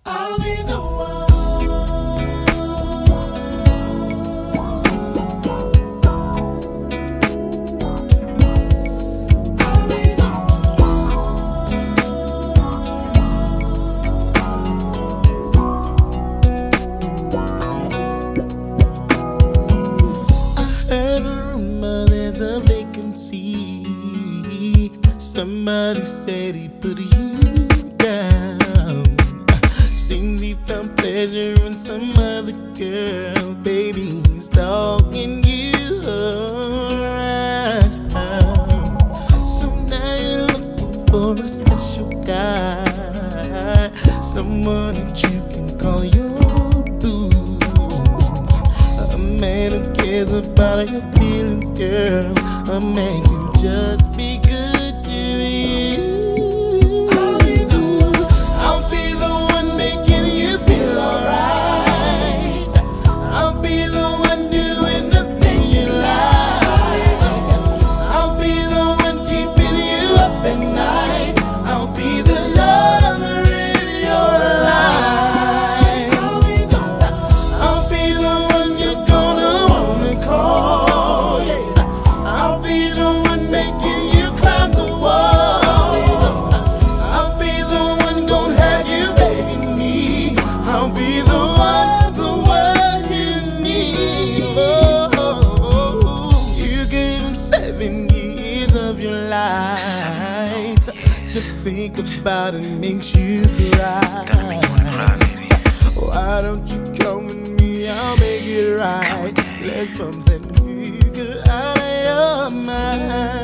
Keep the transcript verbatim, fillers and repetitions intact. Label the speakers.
Speaker 1: I'll be the one. I'll be the I heard a rumor there's a vacancy. Somebody said he put you down. Seems he found pleasure in some other girl. Baby, he's stalking you around. So now you're looking for a special guy, someone that you can call your boo, a man who cares about your feelings, girl, a man to just be good to you. I'll be the one, I'll be the one making you feel alright. I'll be the one doing the things you like. I'll be the one keeping you up at night. I'll be the lover in your life. I'll be the one, I'll be the one you're gonna wanna call. I'll be the one making you climb the wall. I'll be the one gonna have you begging me. I'll be the one, the one you need. Oh, you gave him seven years of your life. To think about it makes you cry. Why don't you come with me? I'll make it right. Let's bump that nigga out of your mind.